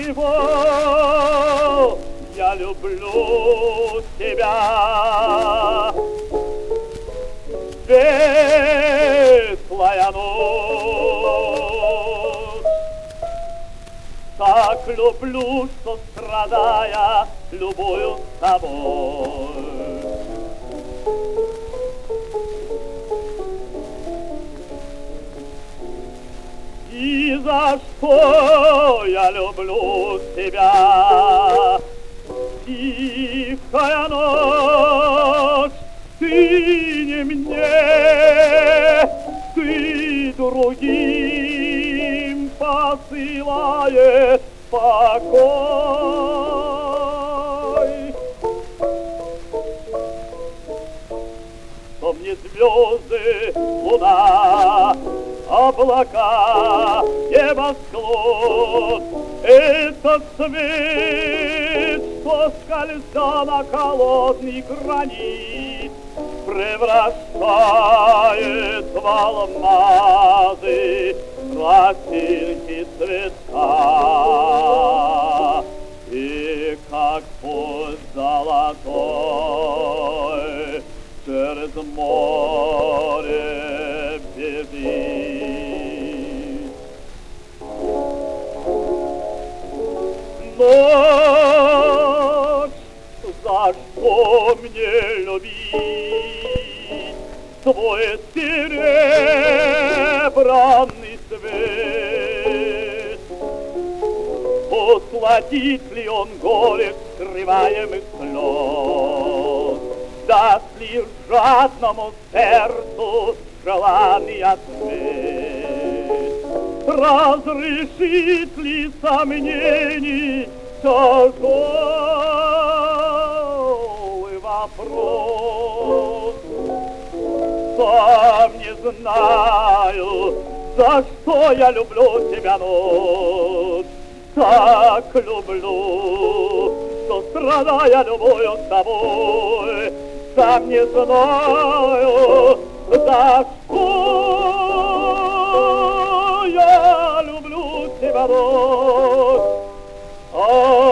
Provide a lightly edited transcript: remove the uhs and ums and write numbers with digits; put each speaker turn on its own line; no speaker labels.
чего я люблю тебя. Светлая ночь, так люблю, что страдая, любую с тобой. И за что я люблю тебя? Тихая ночь, ты не мне, ты другим посылаешь покой. Что мне звезды, луна, облака, небосклон, этот свет, что скользя на холодный гранит, превращает в алмазы красинки цветка. И как путь золотой через море бежит. Ночь, за что мне любить твой серебряный свет? Усладит ли он горек скрываемых слез? Даст ли жадному сердцу желанный ответ? Разрешит ли сомнений тяжелый вопрос? Сам не знаю, за что я люблю тебя, ночь. Так люблю, что страдая любую с тобой, сам не знаю, за что я люблю тебя, ночь.